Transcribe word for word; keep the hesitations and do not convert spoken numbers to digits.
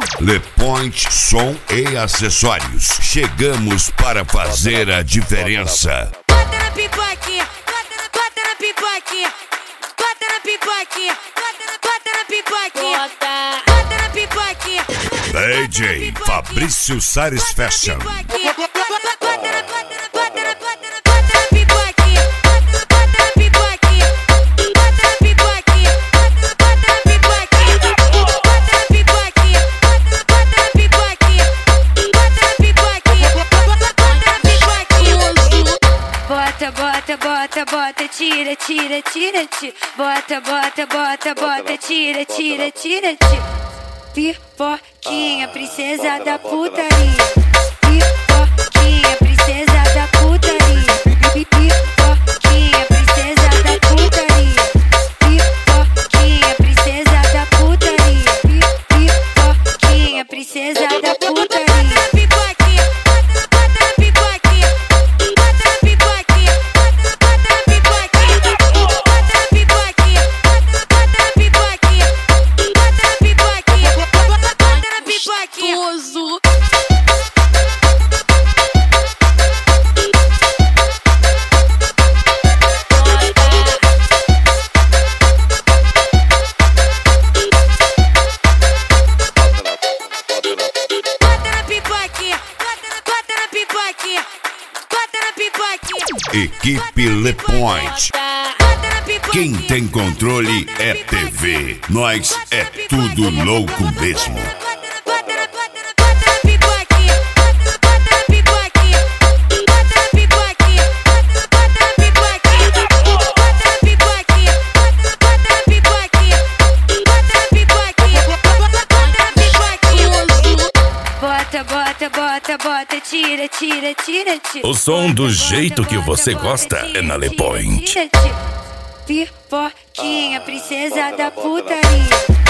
Le Point Som e Acessórios. Chegamos para fazer a diferença. Bota na pipoquinha, bota na, bota na pipoquinha, bota na pipoquinha, bota na, bota na pipoquinha, bota na pipoquinha. D J Fabrício Sares Fashion. Bota, bota, bota, tira, tira, tira, tira. Bota, bota, bota, bota, tira, tira, tira, tira. Pipoquinha, princesa da putaria. Pipoquinha, princesa da putaria. Pipoquinha, princesa da putaria. Pipoquinha, princesa da putaria. Pipoquinha, princesa da putaria. Equipe Le Point. Quem tem controle é T V. Nós é tudo louco mesmo. Bota, bota, bota, tira, tira, tira, tira. O som do jeito que você gosta é na Le Point. Pipoquinha, princesa da putaria.